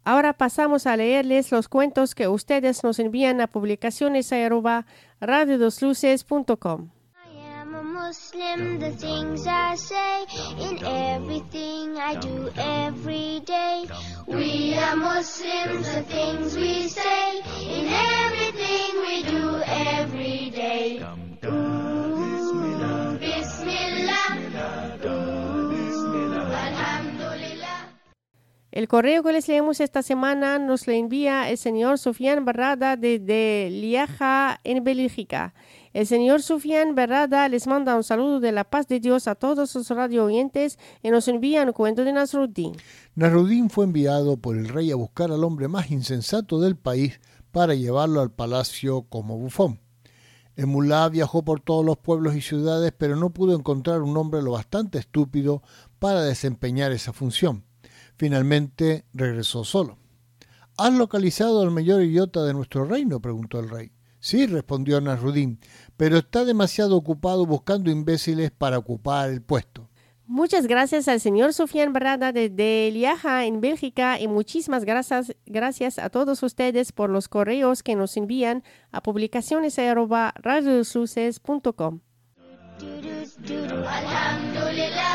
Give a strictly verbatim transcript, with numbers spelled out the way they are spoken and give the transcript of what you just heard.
Ahora pasamos a leerles los cuentos que ustedes nos envían a publicaciones arroba radio dos luces punto com. Muslim, the things I say, in everything I do every day. We are Muslims, the things we say, in everything we do every day. Ooh, Bismillah, ooh, Alhamdulillah. El correo que les leemos esta semana nos lo envía el señor Sufian Barrada desde Lieja, en Bélgica. El señor Sufian Barrada les manda un saludo de la paz de Dios a todos sus radio oyentes y nos envía un cuento de Nasruddin. Nasruddin fue enviado por el rey a buscar al hombre más insensato del país para llevarlo al palacio como bufón. El mulá viajó por todos los pueblos y ciudades, pero no pudo encontrar un hombre lo bastante estúpido para desempeñar esa función. Finalmente regresó solo. ¿Has localizado al mayor idiota de nuestro reino?, preguntó el rey. Sí, respondió Nasruddin, pero está demasiado ocupado buscando imbéciles para ocupar el puesto. Muchas gracias al señor Sufian Barrada desde Lieja, en Bélgica, y muchísimas gracias, gracias a todos ustedes por los correos que nos envían a publicaciones arroba radio dos luces punto com. Alhamdulillah.